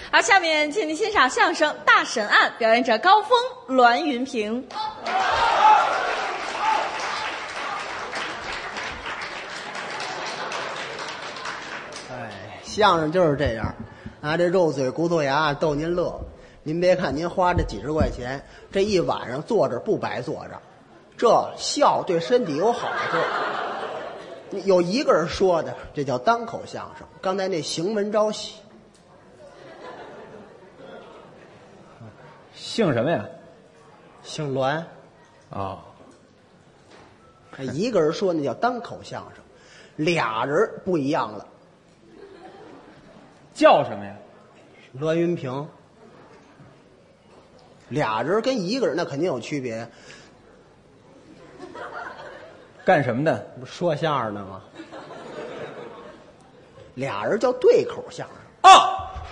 好，下面请您欣赏相声《大审案》，表演者高峰、栾云平。 相声就是这样，拿这肉嘴骨头牙逗您乐。您别看您花这几十块钱，这一晚上坐着不白坐着，这笑对身体有好处。有一个人说的，这叫单口相声。刚才那邢文昭姓什么呀？ 姓栾。 哦， 一个人说那叫单口相声，俩人不一样了。 叫什么呀？ 栾云平。俩人跟一个人那肯定有区别。 干什么的？ 不说相声的吗？俩人叫对口相声。 哦，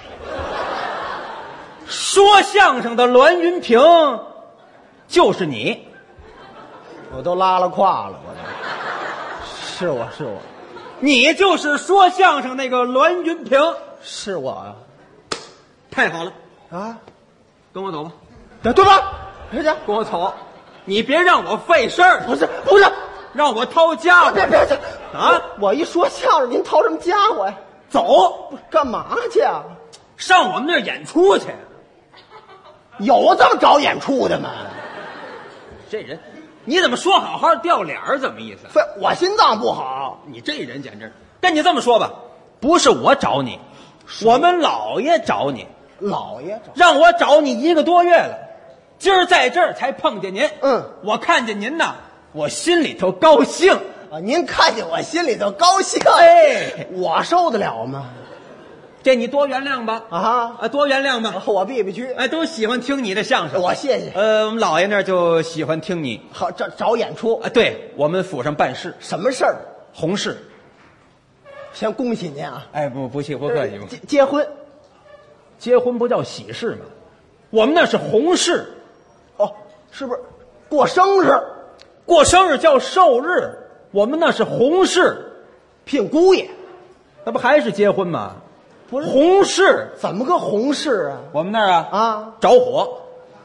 说相声的栾云平就是你。 我都拉了胯了，我是我， 你就是说相声那个栾云平。 是我啊。 太好了啊， 跟我走吧。 对吧？回家跟我走，你别让我费事儿。 不是， 让我掏家伙。 别啊！ 我一说相声，您掏什么家伙呀？ 走， 干嘛去啊？ 上我们那儿演出去。 有这么找演出的吗？ 这人，你怎么说好好掉脸儿？怎么意思？ 我心脏不好。 你这人简直，跟你这么说吧，不是我找你，我们老爷找你。 老爷找， 让我找你1个多月了，今儿在这儿才碰见您。我看见您呐，我心里头高兴啊！您看见我心里头高兴， 哎， 我受得了吗？ 这你多原谅吧。多原谅吧。 我避不去。 哎，都喜欢听你的相声。 我谢谢。 我们老爷那儿就喜欢听你。 好，找演出啊？对，我们府上办事。 什么事儿？ 红事。 先恭喜您啊！ 哎，不客气，不客气。 结婚。 结婚不叫喜事吗？我们那是红事。 哦，是不是过生日？ 过生日叫寿日，我们那是红事。 聘姑爷， 那不还是结婚吗？ 不是红事。 怎么个红事啊？ 我们那儿啊着火。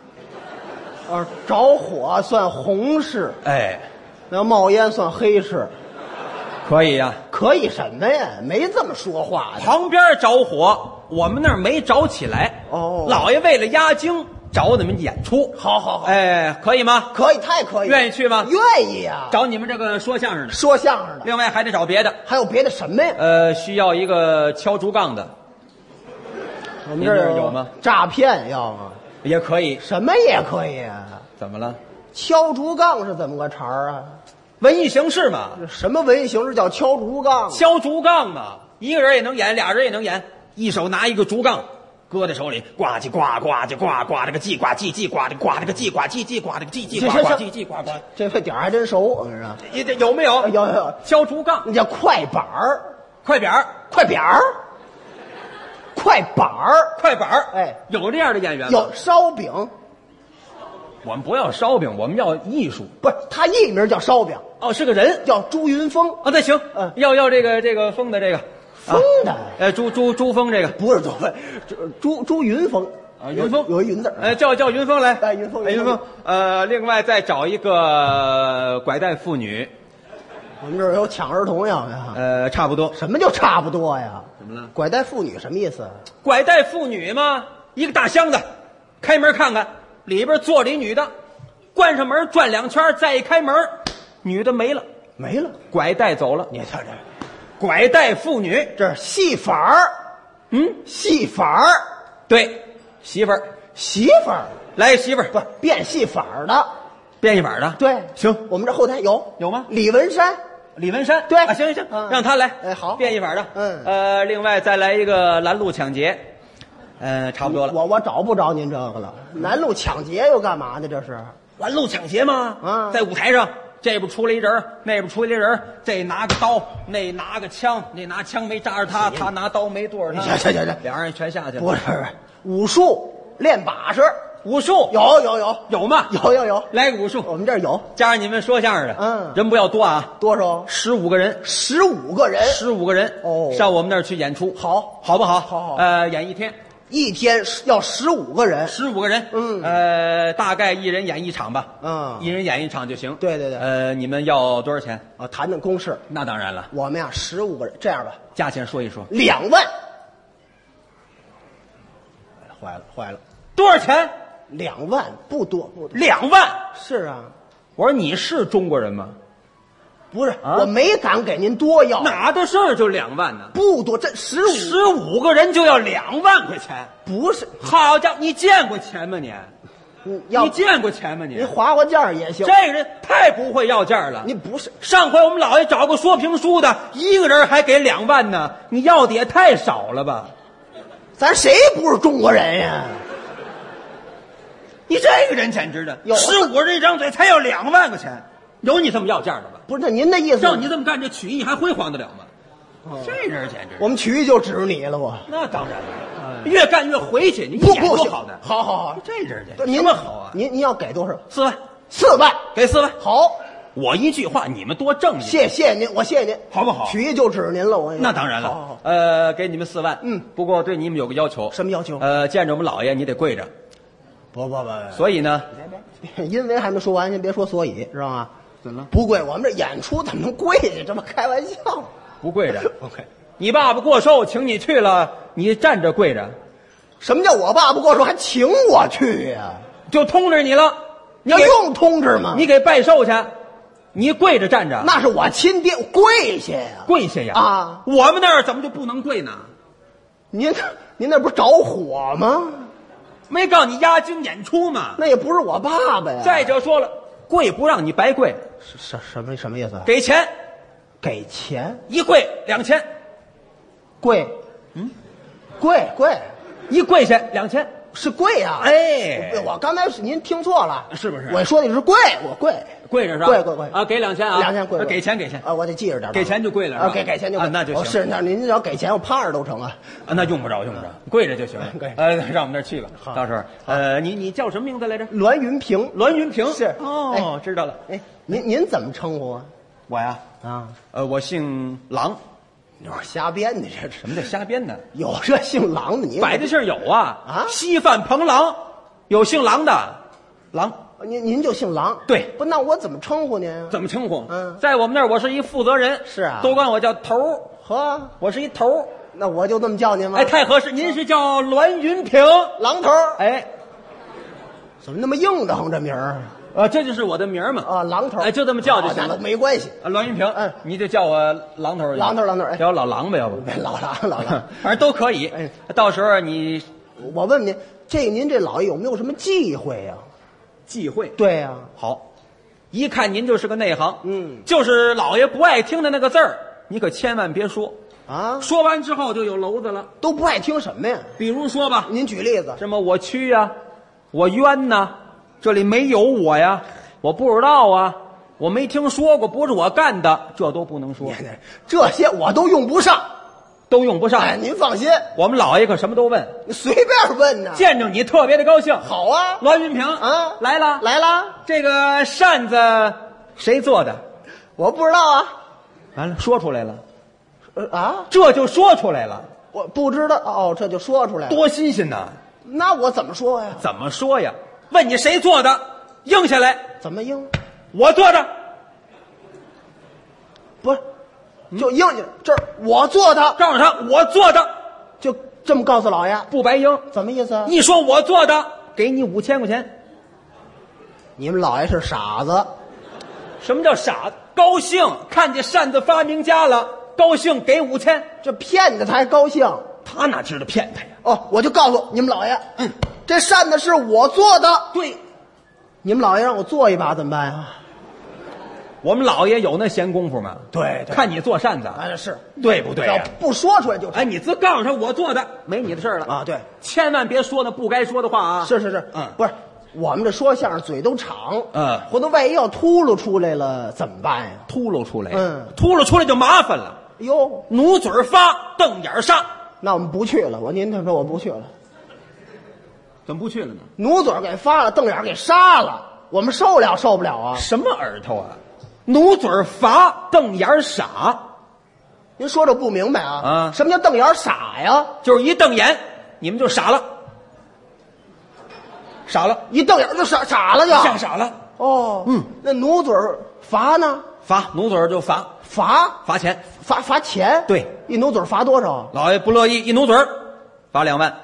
着火算红事。 哎， 那冒烟算黑事。 可以呀。 可以什么呀？没这么说话的。 旁边着火，我们那儿没着起来。 哦， 老爷为了压惊找你们演出。 好。 哎，可以吗？ 可以，太可以。 愿意去吗？ 愿意呀。 找你们这个说相声的。 说相声的。 另外还得找别的。 还有别的什么呀？ 需要一个敲竹杠的。 我们这儿有吗？ 诈骗要吗？ 也可以。 什么也可以啊？ 怎么了？ 敲竹杠是怎么个茬儿啊？ 文艺形式嘛。 什么文艺形式叫敲竹杠？ 敲竹杠嘛，一个人也能演，俩人也能演。一手拿一个竹杠，搁在手里，呱唧呱呱唧呱呱这个叽呱叽叽呱这呱这个叽呱叽叽呱这个叽叽呱呱叽叽呱呱。 这个点儿还真熟，我跟你说。 有没有？ 有。 敲竹杠， 那叫快板儿。 快扁儿。 快扁儿。快板儿。 快板儿。 哎， 有这样的演员吗？ 有烧饼。 我们不要烧饼，我们要艺术。 不是，他艺名叫烧饼。 哦，是个人， 叫朱云峰。 哦，那行，要这个风的这个。 风的， 朱峰这个不是朱云峰啊，云峰有一云字， 叫云峰来， 哎，云峰， 另外再找一个拐带妇女， 我们这儿有抢儿童要呀， 差不多。 什么就差不多呀？ 怎么了？ 拐带妇女什么意思？ 拐带妇女嘛，一个大箱子，开门看看，里边坐着一女的，关上门转2圈，再一开门，女的没了，拐带走了。 你瞧这。 拐带妇女， 这是戏法儿。戏法儿。 对，媳妇儿来媳妇儿， 不是变戏法儿的， 变戏法的。 对， 行， 我们这后台有吗？ 李文山， 对啊，行，让他来。 哎，好， 变戏法的。另外再来一个拦路抢劫，差不多了。 我找不着您这个了，拦路抢劫又干嘛呢？这是拦路抢劫吗？在舞台上。这边出来一人，那边出来一人，这拿个刀，那拿个枪，那拿枪没扎着他，他拿刀没剁着他。 行， 两人全下去了。 不是武术练把式， 武术有吗？ 有， 来个武术， 我们这儿有， 加上你们说相声的，人不要多啊， 多少 ？15个人 ，15个人哦，上我们那儿去演出， 好不好？ 好， 演1天， 一天要15个人 ，15个人，大概一人演一场吧，一人演一场就行。 对对对， 你们要多少钱啊？谈谈公事。 那当然了， 我们呀15个人，这样吧， 价钱说一说。 2万。坏了， 多少钱 ？2万，不多。 2万？ 是啊。 我说你是中国人吗？ 不是，我没敢给您多要。 哪的事儿就2万呢？ 不多，这15 个人就要2万块钱？ 不是， 好家伙，你见过钱吗你？ 你见过钱吗你？ 你划划价也行。 这个人太不会要价了。 你不是， 上回我们老爷找个说评书的，一个人还给2万呢，你要的也太少了吧？ 咱谁不是中国人呀？ 你这个人简直的，15人一张嘴才要2万块钱，有你这么要价的吧？ 不是，那您的意思？ 照你这么干，这曲艺还辉煌得了吗？这人简直， 我们曲艺就指着你了，我。 那当然了，越干越回去，你演多好的。 好， 这人您么好啊？ 您要给多少 ？4万 ，4万， 给4万。 好， 我一句话，你们多挣一点。 谢谢您，我谢谢您， 好不好？ 曲艺就指着您了，我。 那当然了。 好， 给你们4万。不过对你们有个要求。 什么要求？ 见着我们老爷，你得跪着。 不， 所以呢， 因为还没说完，您别说所以，知道吗？ 怎么不跪？我们这演出怎么能跪下？这么开玩笑？ 不跪着。 OK。 你爸爸过寿，请你去了，你站着跪着。 什么叫我爸爸过寿还请我去呀？ 就通知你了。 你要用通知吗？ 你给拜寿去，你跪着站着。 那是我亲爹，跪下呀！ 跪下呀！ 啊， 我们那儿怎么就不能跪呢？ 您那不是着火吗？ 没告你押金演出吗？ 那也不是我爸爸呀。 再者说了，跪不让你白跪。 什么意思？ 给钱， 给钱， 一跪2000。 跪，跪， 一跪下2000。 是跪呀！ 哎， 我刚才您听错了， 是不是？ 我说的是跪，我跪着是吧？ 跪啊，给2000啊 ，2000跪， 给钱啊，我得记着点， 给钱就跪了啊，给钱就跪， 那就行。 是，那您只要给钱，我趴着都成啊。 那用不着，跪着就行了。让我们那儿去吧，到时候，你叫什么名字来着？ 栾云平， 是哦，知道了。 哎，您怎么称呼啊？ 我呀，我姓郎。 你说瞎编的，这什么叫瞎编的？ 有这姓郎的，你摆的姓有啊稀饭彭郎，有姓郎的郎。 您就姓郎？ 对。 不，那我怎么称呼您？ 怎么称呼？在我们那儿我是一负责人。 是啊， 都管我叫头儿。 呵， 我是一头儿。 那我就这么叫您吗？ 哎，太合适。您是叫栾云平， 郎头。 哎， 怎么那么硬的慌这名儿？ 这就是我的名儿嘛。 啊，郎头。 哎，就这么叫就行了， 没关系。 栾云平，你就叫我郎头。 郎头，哎， 叫我老郎呗，要不？ 老郎， 反正都可以。 哎， 到时候你， 我问您，您这老爷有没有什么忌讳呀？ 忌讳？ 对呀。 好，一看您就是个内行。就是老爷不爱听的那个字儿，你可千万别说啊！ 说完之后就有娄子了。 都不爱听什么呀？ 比如说吧， 您举例子。 什么我屈呀，我冤呐，这里没有我呀，我不知道啊，我没听说过，不是我干的，这都不能说。 这些我都用不上， 都用不上。 哎，您放心， 我们老爷可什么都问， 你随便问呢。 见着你特别的高兴。 好啊， 栾云平啊， 来了。这个扇子谁做的？ 我不知道啊。 完了，说出来了。这就说出来了。 我不知道哦，这就说出来了， 多新鲜呐！ 那我怎么说呀？ 怎么说呀？问你谁做的，应下来。 怎么应？ 我做的。 不是，就应下来。这我做的， 告诉他我做的， 就这么告诉老爷， 不白应。 怎么意思啊？ 一说我做的，给你5000块钱。 你们老爷是傻子？ 什么叫傻子？高兴，看见扇子发明家了，高兴给5000。 这骗他才高兴， 他哪知道骗他呀？ 哦，我就告诉你们老爷，这扇子是我做的。 对， 你们老爷让我做一把怎么办呀？ 我们老爷有那闲工夫吗？ 对， 看你做扇子， 哎，是对不对呀？ 不说出来就哎，你自告诉他我做的，没你的事了啊！对， 千万别说那不该说的话啊！ 是，不是我们这说相声嘴都长，回头万一要秃噜出来了怎么办呀？ 秃噜出来，秃噜出来就麻烦了。 哟， 努嘴发，瞪眼杀。 那我们不去了，您听说我不去了。 怎么不去了呢？ 努嘴给发了，瞪眼给杀了，我们受不了啊？ 什么耳朵啊？努嘴罚，瞪眼傻。 您说这不明白啊？什么叫瞪眼傻呀？ 就是一瞪眼， 你们就傻了，傻了， 一瞪眼就傻了就。 吓傻了。 哦，那努嘴罚呢？ 罚努嘴就罚罚钱， 罚钱。 对， 一努嘴罚多少？ 老爷不乐意，一努嘴罚2万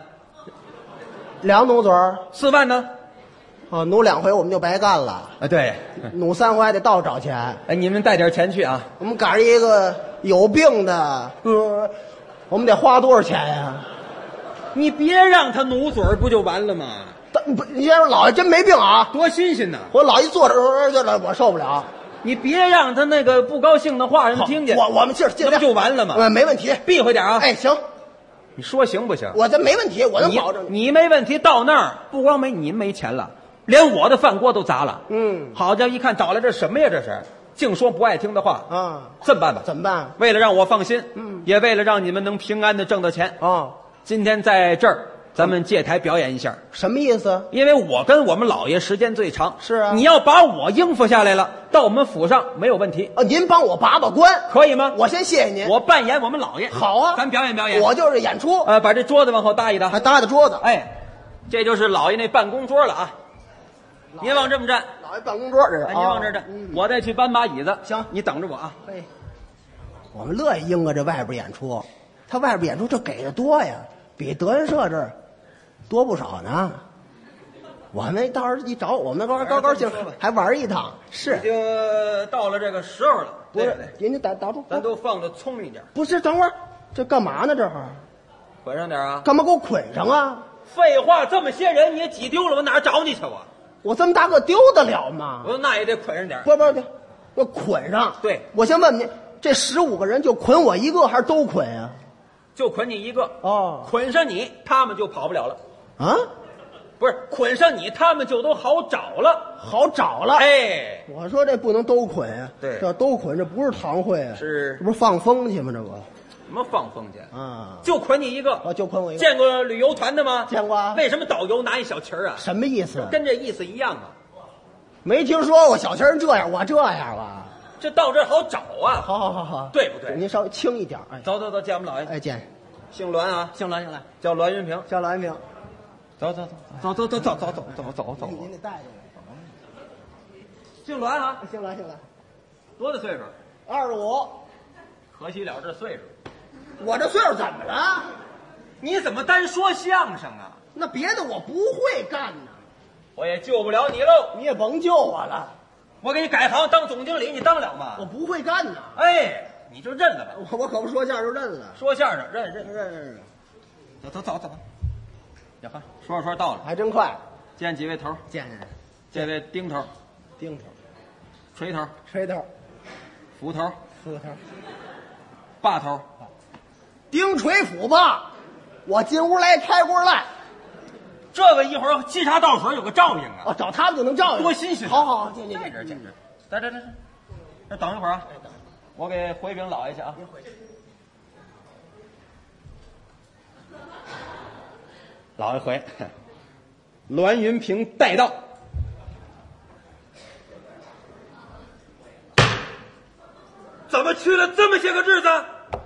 2努嘴 ，4万呢？ 哦，努2回我们就白干了。 啊，对， 努3回还得倒找钱。 哎，你们带点钱去啊。 我们赶上一个有病的，我们得花多少钱呀？ 你别让他努嘴不就完了吗？ 不，你先说老爷真没病啊！ 多新鲜呐！ 我老一坐着，我受不了。 你别让他那个不高兴的话人听见。 我们尽那不就完了吗？ 没问题， 避讳点啊！ 哎，行， 你说行不行？ 我这没问题，我能保证你没问题。到那儿不光你没钱了，连我的饭锅都砸了。好家伙，一看找来这什么呀？这是净说不爱听的话啊！ 这么办吧？ 怎么办？ 为了让我放心，也为了让你们能平安的挣到钱啊！ 今天在这儿咱们借台表演一下。 什么意思？ 因为我跟我们老爷时间最长。 是啊， 你要把我应付下来了，到我们府上没有问题。 您帮我把关可以吗？ 我先谢谢您。 我扮演我们老爷。 好啊， 咱表演表演。 我就是演出。 把这桌子往后搭一搭， 还搭的桌子。 哎，这就是老爷那办公桌了啊。您往这么站， 老爷办公桌这是。 您往这站，我再去搬把椅子。 行， 你等着我啊。 嘿，我们乐意应着这外边演出，他外边演出这给的多呀，比德云社这儿多不少呢。我们到时候一找我们高兴，还玩一趟。是， 已经到了这个时候了。 不是，您打住， 咱都放的聪明点。 不是，等会儿这干嘛呢？这会儿捆上点啊！ 干嘛给我捆上啊？ 废话，这么些人你也挤丢了，我哪找你去啊？ 我这么大个丢得了吗？ 我说那也得捆上点。 不，我捆上。 对， 我先问问您，这15个人就捆我一个，还是都捆啊？ 就捆你一个。 哦， 捆上你，他们就跑不了了。 啊？ 不是，捆上你，他们就都好找了。 好找了。 哎， 我说这不能都捆啊。 对， 这都捆，这不是堂会啊。 是， 这不是放风去吗？这不。 什么放风去啊？ 就捆你一个。 哦，就捆我一个。 见过旅游团的吗？ 见过。 为什么导游拿一小旗儿啊？ 什么意思？ 跟这意思一样啊。 没听说过小旗儿这样，我这样啊。 这到这儿好找啊。 好， 对不对？ 您稍微轻一点。哎， 走，见我们老爷。 哎，见。 姓栾啊， 姓栾， 叫栾云平， 叫栾云平。 走， 您得带着我。 姓栾啊， 姓栾， 多大岁数 ？25。 可惜了这岁数。 我这岁数怎么了？ 你怎么单说相声啊？ 那别的我不会干呢。 我也救不了你喽。 你也甭救我了。 我给你改行当总经理，你当了吗？ 我不会干呢。 哎，你就认了吧。 我可不说相声就认了。 说相声认。走。呀呵，说到了， 还真快。 见几位头？ 见。 这位丁头，锤头，斧头，把头， 丁锤斧把。我进屋来开锅来。 这个一会儿沏茶倒水有个照应啊。 哦，找他们就能照应， 多新鲜。 好，见。 这，等一会儿啊，我给回禀老爷去啊。老爷回，栾云平带到。怎么去了这么些个日子？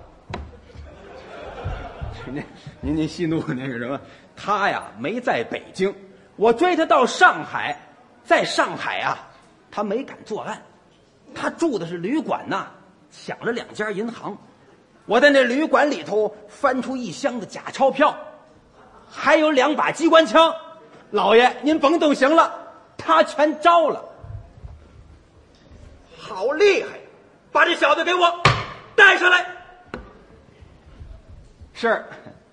您息怒那个什么？他呀没在北京，我追他到上海，在上海啊，他没敢作案，他住的是旅馆呐，抢了2家银行，我在那旅馆里头翻出1箱的假钞票，还有2把机关枪，老爷您甭动刑了，他全招了。好厉害，把这小子给我带上来。是。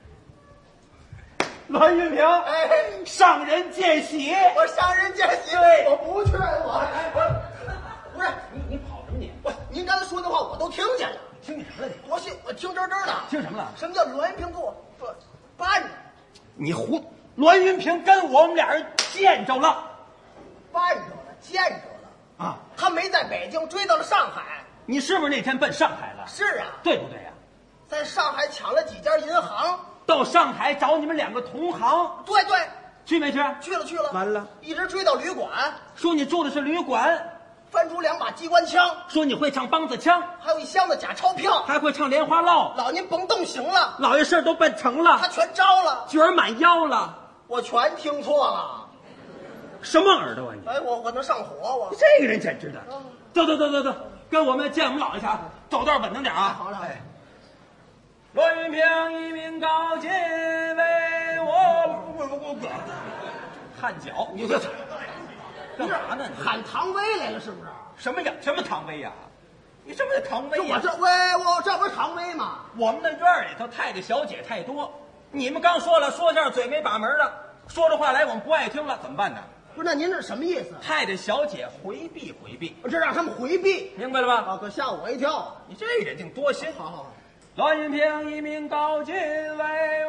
栾云平，上人见喜。 我上人见喜。 对， 我不去，不是你跑什么你？ 您刚才说的话我都听见了。 听见什么了你？ 我听真的。 听什么了？ 什么叫栾云平给我搬着？ 你栾云平跟我们俩人见着了， 见着了啊！ 他没在北京，追到了上海。 你是不是那天奔上海了？ 是啊， 对不对呀？ 在上海抢了几家银行， 到上海找你们2个同行。 对， 去没去？ 去了。 完了， 一直追到旅馆。 说你住的是旅馆， 翻出2把机关枪， 说你会唱梆子腔， 还有1箱子假钞票。 还会唱莲花落。 老您甭动行了， 老爷事儿都办成了， 他全招了， 角儿满腰了。 我全听错了。 什么耳朵啊你？ 哎，我能上火我。 这个人简直的。走，跟我们见我们老爷去啊！走道稳当点啊！ 好嘞。 栾云平一名高进为我汗脚，你这干啥呢？你喊唐威来了是不是？ 什么唐威呀？你什么叫唐威呀？ 我这不是唐威吗？ 我们那院里头太太小姐太多，你们刚说了说相声嘴没把门的，说着话来我们不爱听了，怎么办呢？ 不是，那您这什么意思？ 太太小姐回避， 这让他们回避， 明白了吧？ 啊，可吓我一跳。 你这人净多心。 好， 栾云平一名高进为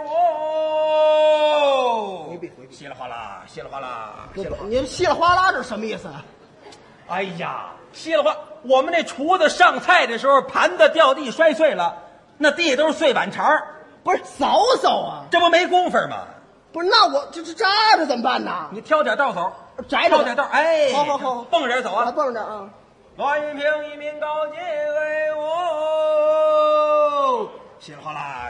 我回避， 稀里哗啦， 您稀里哗啦这是什么意思啊？ 哎呀，稀里哗！我们那厨子上菜的时候，盘子掉地摔碎了，那地都是碎碗茬儿， 不是扫扫啊？ 这不没工夫吗？ 不是，那我这扎着怎么办呢？ 你挑点道走， 摘着挑点道，哎， 好， 蹦着点走啊， 蹦着啊！ 栾云平一名高进为我，稀里哗啦，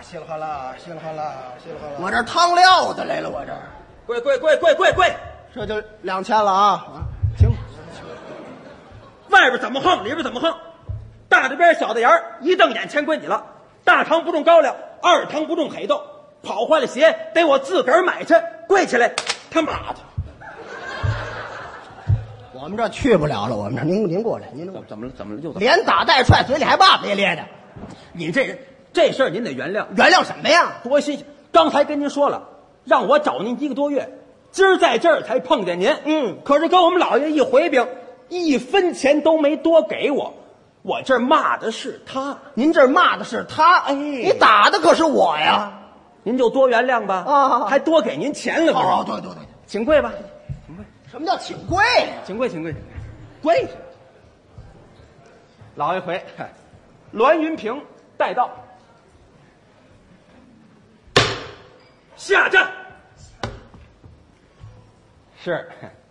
我这汤料子来了，我这跪， 这就2000了啊！ 行，外边怎么横，里边怎么横，大的边小的眼儿，一瞪眼全归你了。大汤不种高粱，二汤不种黑豆，跑坏了鞋得我自个儿买去，跪起来，他妈的！ 我们这去不了了，我们这您过来，您怎么了又连打带踹，嘴里还骂咧咧的。 你这人这事儿您得原谅， 原谅什么呀？ 多新鲜！刚才跟您说了，让我找您1个多月，今儿在这儿才碰见您。可是跟我们老爷一回禀，1分钱都没多给我。我这儿骂的是他， 您这儿骂的是他，哎，你打的可是我呀！ 您就多原谅吧， 啊还多给您钱了， 哦，对， 请跪吧， 什么叫请跪？ 请跪，跪！老爷回，栾云平带到，下站。是。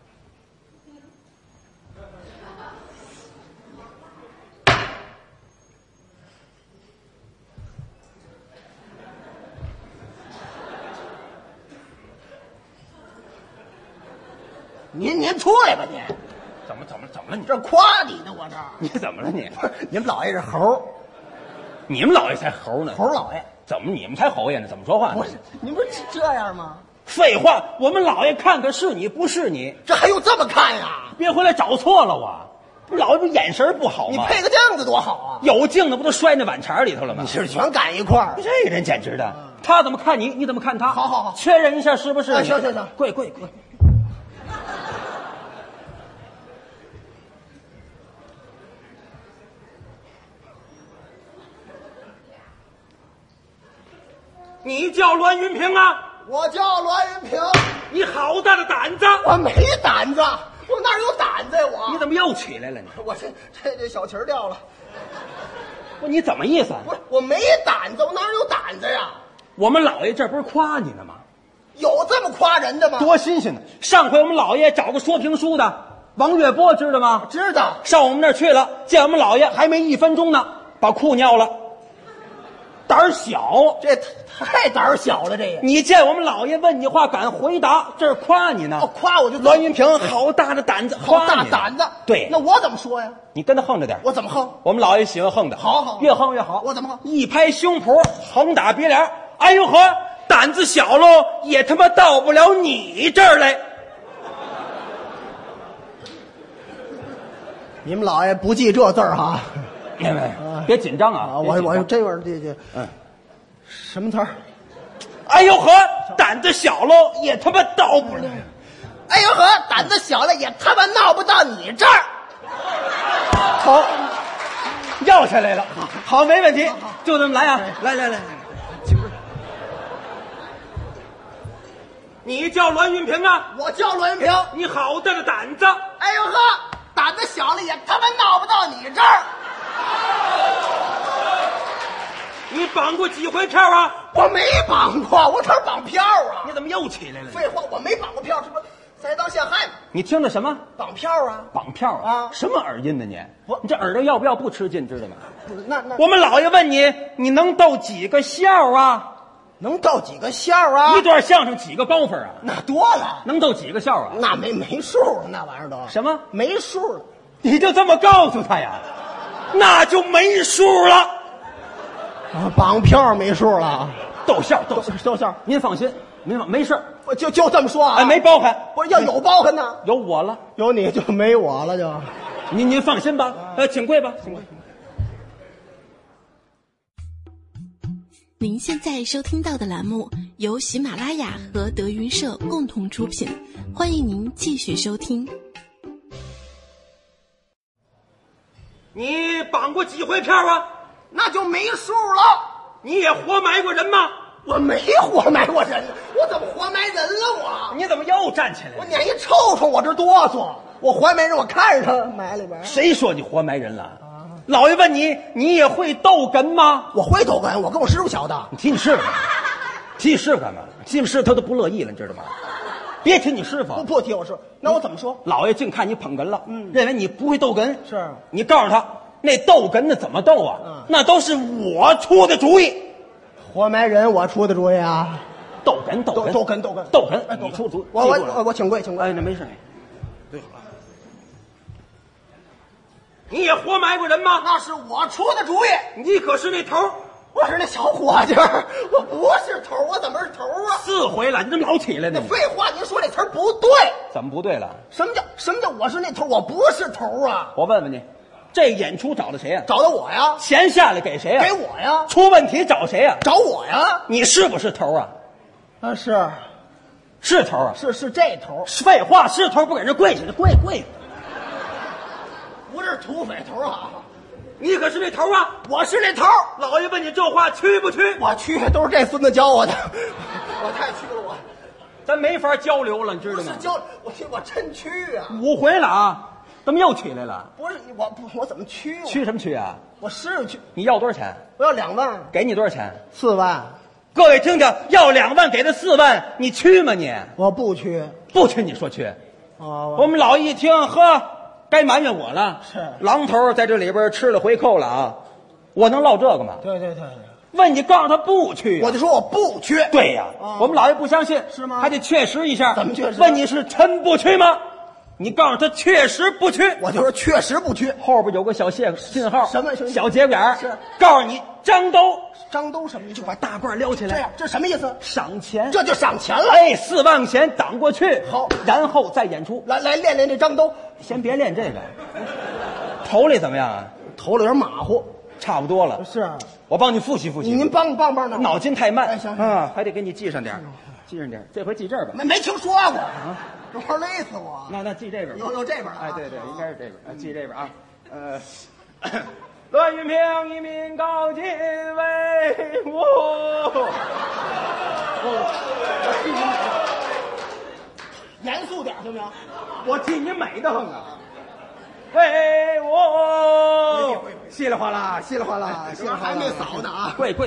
您出来吧，您怎么了你？ 这夸你呢，我这你怎么了你？ 你们老爷是猴， 你们老爷才猴呢？ 猴老爷怎么你们才侯爷呢？怎么说话呢？ 不是，您不是这样吗？ 废话，我们老爷看看是你不是你， 这还用这么看呀？ 别回来找错了我。老爷不眼神不好吗？ 你配个镜子多好啊！ 有镜子不都摔那碗茬里头了吗？ 你是全赶一块儿， 这个人简直的，他怎么看你，你怎么看他？ 好， 确认一下是不是你？ 行， 跪。你叫栾云平啊？ 我叫栾云平。 你好大的胆子！ 我没胆子，我哪有胆子呀？ 你怎么又起来了？你我这小旗儿掉了。 不，你怎么意思？ 不是，我没胆子，我哪有胆子呀？ 我们老爷这不是夸你呢吗？ 有这么夸人的吗？ 多新鲜呢！上回我们老爷找个说评书的王月波，知道吗？ 知道。 上我们那儿去了，见我们老爷还没1分钟呢，把裤尿了。胆儿小， 这太胆儿小了，这也。 你见我们老爷问你话敢回答，这是夸你呢。 哦，夸我就栾云平好大的胆子， 好大胆子。 对， 那我怎么说呀？ 你跟他横着点。 我怎么横？ 我们老爷喜欢横的。 好， 越横越好。 我怎么横？ 一拍胸脯，横打鼻梁。哎呦呵，胆子小喽，也他妈到不了你这儿来。 你们老爷不记这字儿哈？ 别紧张啊！ 我这会儿这什么词儿？ 哎呦呵，胆子小喽，也他妈到不了。 哎呦呵，胆子小了也他妈闹不到你这儿。 好，要下来了。好，没问题，就这么来啊！来，请坐。你叫栾云平啊？ 我叫栾云平。 你好大的胆子！ 哎呦呵，胆子小了也他妈闹不到你这儿。 你绑过几回票啊？ 我没绑过，我这儿绑票啊。 你怎么又起来了？ 废话，我没绑过票，这不栽赃陷害吗？ 你听的什么？ 绑票啊！ 绑票啊什么耳音呢你？ 我你这耳朵要不要不吃劲，知道吗？ 不是那我们老爷问你，你能逗几个笑啊？ 能逗几个笑啊？ 一段相声几个高分啊？ 那多了， 能逗几个笑啊？ 那没数了，那玩意儿都什么？ 没数了。 你就这么告诉他呀？那就没数了。 啊，绑票没数了， 逗笑。您放心，没事。 我就这么说啊？ 哎，没包含。 不是要有包含呢？ 有我了， 有你就没我了就。 您放心吧。请跪吧，请跪。 您现在收听到的栏目由喜马拉雅和德云社共同出品，欢迎您继续收听。 你绑过几回票啊？ 那就没数了。 你也活埋过人吗？ 我没活埋过人，我怎么活埋人了？ 你怎么又站起来了？ 我撵一臭臭我这哆嗦，我活埋人我看着他埋里边。 谁说你活埋人了？老爷问你，你也会逗哏吗？ 我会逗哏，我跟我师傅学的。 你提你师傅，提你师傅干嘛？提你师傅他都不乐意了，你知道吗？别提你师傅， 不提我师傅，那我怎么说？ 老爷净看你捧哏了，认为你不会逗哏。 是你告诉他，那逗哏的怎么逗啊？那都是我出的主意。 活埋人我出的主意啊！ 逗哏，你出主意。 我请跪。 哎，那没事。对了，你也活埋过人吗？ 那是我出的主意。 你可是那头， 我是那小伙计儿，我不是头，我怎么是头啊 ？4回了，你怎么老起来呢？ 废话，您说这词儿不对。 怎么不对了？ 什么叫我是那头？我不是头啊！ 我问问你，这演出找的谁呀？ 找的我呀。 钱下来给谁呀？ 给我呀。 出问题找谁呀？ 找我呀。 你是不是头啊？ 啊，是头啊？ 是这头。 废话，是头不给人跪下去，跪。 不是土匪头啊！ 你可是那头啊！ 我是那头。 老爷问你这话去不去？ 我去，都是这孙子教我的。我太去了， 咱没法交流了，你知道吗？ 我真去啊 ！5回了啊，怎么又起来了？ 不是我怎么去啊？ 去什么去啊？ 我是去。 你要多少钱？ 我要2万。 给你多少钱 ？4万。 各位听听，要2万给他4万，你去吗你？ 我不去。 不去你说去？ 哦， 我们老一听，呵，该埋怨我了。 是狼头在这里边吃了回扣了啊！我能落这个吗？ 对。 问你，告诉他不去， 我就说我不去。 对呀，我们老爷不相信， 是吗？ 还得确实一下。 怎么确实？ 问你是真不去吗？你告诉他确实不去， 我就说确实不去。 后边有个小信号， 什么小节点是告诉你张兜什么意思？ 就把大褂撩起来。 这样，这什么意思？ 赏钱， 这就赏钱了。 哎，4万块钱挡过去， 好， 然后再演出。 来练练这张兜。 先别练这个，头里怎么样啊？ 头里有点马虎， 差不多了。 是， 我帮你复习复习。 您帮呢？ 脑筋太慢。 哎，行啊，还得给你记上点，记上点。这回记这儿吧。 没听说过啊，这玩意儿累死我。 那记这边。 有这边啊？ 哎，对，应该是这边。记这边啊。栾云平一名高进威武。 严肃点行不行？ 我替你美得很啊！威武！稀里哗啦， 还没扫呢啊！ 跪！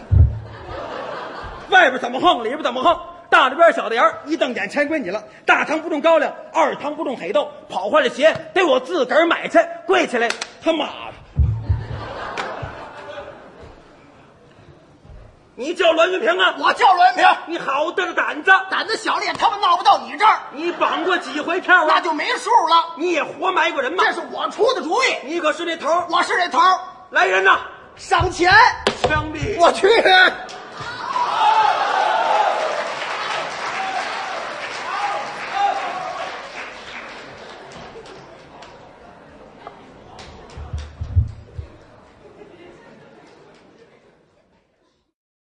外边怎么横，里边怎么横，大里边小的眼，一瞪眼全归你了。大堂不种高粱，二堂不种黑豆，跑坏了鞋得我自个儿买去。跪起来，他妈的！你叫栾云平啊？ 我叫栾云平。 你好大的胆子！ 胆子小了也他妈闹不到你这儿。 你绑过几回票啊？ 那就没数了。 你也活埋过人吗？ 这是我出的主意。 你可是那头。 我是那头。 来人呐！ 赏钱。 枪毙！ 我去。